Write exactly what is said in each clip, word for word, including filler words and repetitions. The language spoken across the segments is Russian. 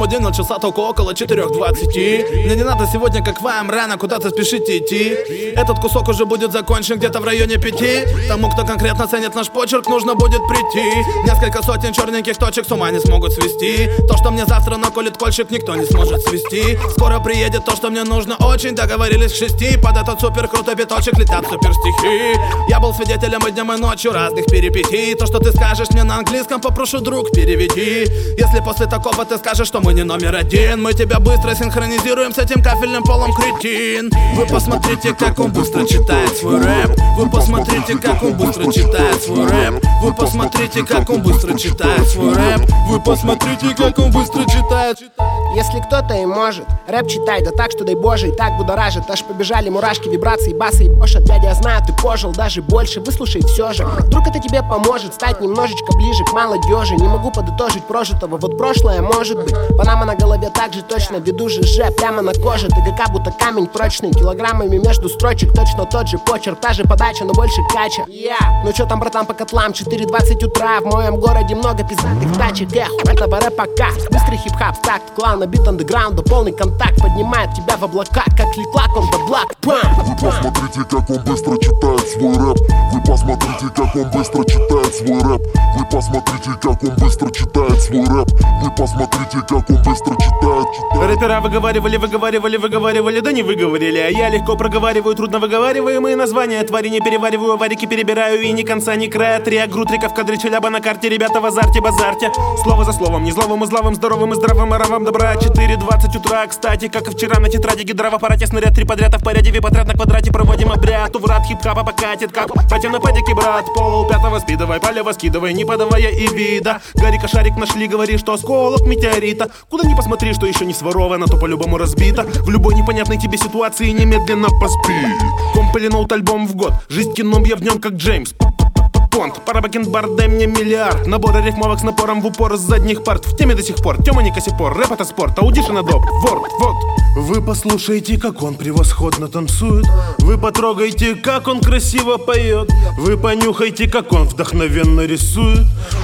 мой день начался только около четырех двадцати. Мне не надо сегодня, как вам, рано куда-то спешите идти. Этот кусок уже будет закончен где-то в районе пяти. Тому, кто конкретно ценит наш почерк, нужно будет прийти. Несколько сотен черненьких точек с ума не смогут свести. То, что мне завтра наколет кольчик, никто не сможет свести. Скоро приедет то, что мне нужно очень. Договорились к шести. Под этот супер крутой биточек летят супер стихи. Я был свидетелем и днем, и ночью разных перипетий. То, что ты скажешь мне на английском, попрошу, друг, переведи. Если после такого ты скажешь, что мы не номер один, мы тебя быстро синхронизируем с этим кафельным полом, кретин. Вы посмотрите, как он быстро читает свой рэп. Вы посмотрите, как он быстро читает свой рэп. Вы посмотрите, как он быстро читает свой рэп. Вы посмотрите, как он быстро читает. Если кто-то и может рэп читай, да так, что дай боже, и так будоражит. Аж побежали мурашки, вибрации, басы и бошат. Дядя, я знаю, ты пожил даже больше, выслушай все же. Вдруг это тебе поможет стать немножечко ближе к молодежи. Не могу подытожить прожитого, вот прошлое может быть. Панама на голове так же точно, веду же же прямо на коже. ТГК будто камень прочный, килограммами между строчек. Точно тот же почерк, та же подача, но больше кача. Yeah. Ну чё там, братан, по котлам, четыре двадцать утра. В моем городе много пиздатых тачек. Эх, этого рэпа как быстрый хип-хап, такт, клан, набит андеграунд, полный контакт поднимает тебя в облака, как клик-клак, он да блак. Вы посмотрите, как он быстро читает свой рэп. Вы посмотрите, как он быстро читает свой рэп. Вы посмотрите, как он быстро читает свой рэп. Вы посмотрите, как он быстро читает, читает. Рэпера выговаривали, выговаривали, выговаривали, да не выговорили. А я легко проговариваю трудно выговариваемые названия. Твари не перевариваю, аварики перебираю. И ни конца, ни края. Три агрутрика в кадре челяба на карте. Ребята в азарте, базарте. Слово за словом, не зловым и зловым, здоровым и здравым, и равом добра. Четыре двадцать утра, кстати, как и вчера на тетради гидра в аппарате. Снаряд три подряд, а в поряде випотряд на квадрате. Проводим обряд, у врат хип-хапа покатит, как потем на падике, брат. Пол пятого спидовай, палево скидывай, не подавая и вида. Гарика шарик нашли, говори, что осколок метеорита. Куда ни посмотри, что еще не своровано, то по-любому разбито. В любой непонятной тебе ситуации немедленно поспи. Компилиноут альбом в год, жизнь кином, я в нем как Джеймс. Парабакенбар, дай мне миллиард. Наборы рифмовок с напором в упор с задних парт. В теме до сих пор, Тёма не косипор. Рэп это спорт, аудишн адоп, ворд, вот. Вы послушайте, как он превосходно танцует. Вы потрогайте, как он красиво поет. Вы понюхайте, как он вдохновенно рисует.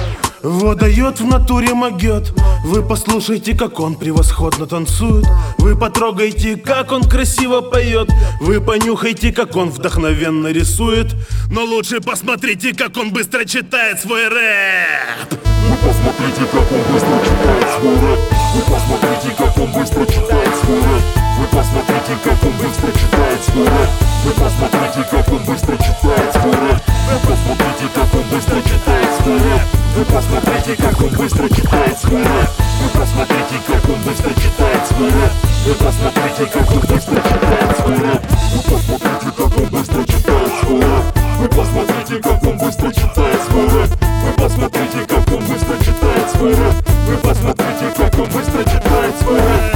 Вот дает в натуре могет. Вы послушайте, как он превосходно танцует. Вы потрогайте, как он красиво поет. Вы понюхайте, как он вдохновенно рисует. Но лучше посмотрите, как он быстро читает свой рэп. Вы посмотрите, как он быстро читает свой рэп. Вы посмотрите, как он быстро читает свой рэп. Вы посмотрите, как он быстро читает свой рэп. Вы посмотрите, как он быстро читает свой рэп. Вы посмотрите, как он быстро читает свой рэп. Вы посмотрите, как он быстро читает свой рэп. Вы посмотрите, как он быстро читает свой рэп. Вы посмотрите, как он быстро читает свой рэп. Вы посмотрите, как он быстро читает свой рэп. Вы посмотрите, как он быстро читает свой рэп. Вы посмотрите, как он быстро читает свой рэп. Вы посмотрите, как он быстро читает свой рэп.